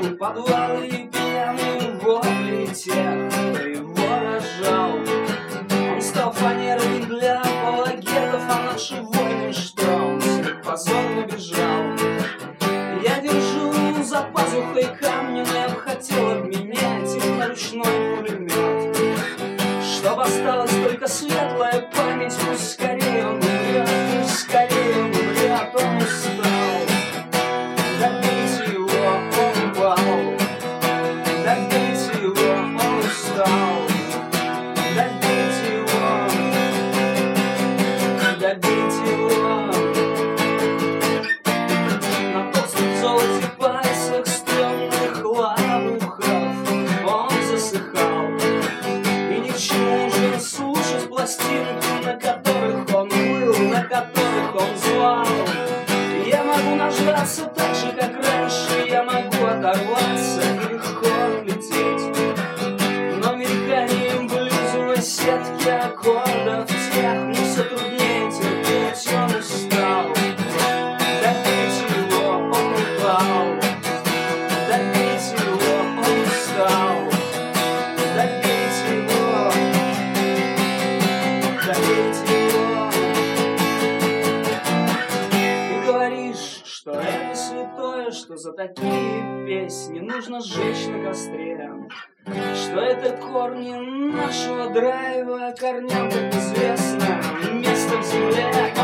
подвалы и пьяные вопли тех, кто его рожал. Он стал фанерой для апологетов, а наши войны, что он всех позорно бежал. Я держу за пазухой камни, но я б хотел обменять их на ручной пулемет, чтоб осталась только светлая память. Пусть скорее он умрет, пусть скорее он умрет, он устал. Добейте его, он упал. Добейте его, он устал. Добейте его, добейте его. На толстых золоте пальцах стрёмных лопухов он засыхал. И ни к чему уже слушать пластинки, на которых он был, на которых он звал. Я могу нажраться так же, как раньше, я могу оторваться и легко отлететь, но мельканием блюзовой сетки аккордов тех мне все труднее терпеть, он устал. Добейте его, он упал. Добейте его, он устал. Добейте его, добейте его. Ты говоришь, что это святое, что за такие песни нужно сжечь на костре, что это корни нашего драйва, корням, как известно, место в земле.